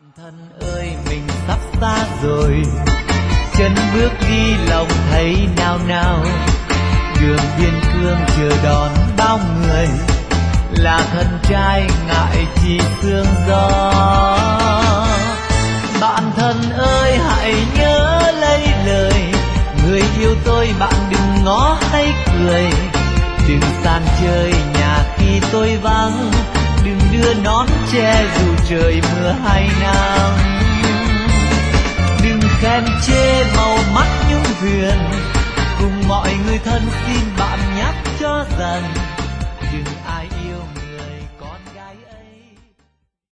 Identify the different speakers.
Speaker 1: Thân ơi mình sắp xa rồi, chân bước đi lòng thấy nao nao, đường biên cương chờ đón bao người, là thân trai ngại chi sương gió. Bạn thân ơi hãy nhớ lấy lời, người yêu tôi bạn đừng ngó hay cười, đừng san chơi nhà khi tôi vắng, đừng đưa nón che dù trời mưa hay nắng, đừng khen chê màu mắt nhung huyền, cùng mọi người thân xin bạn nhắc cho rằng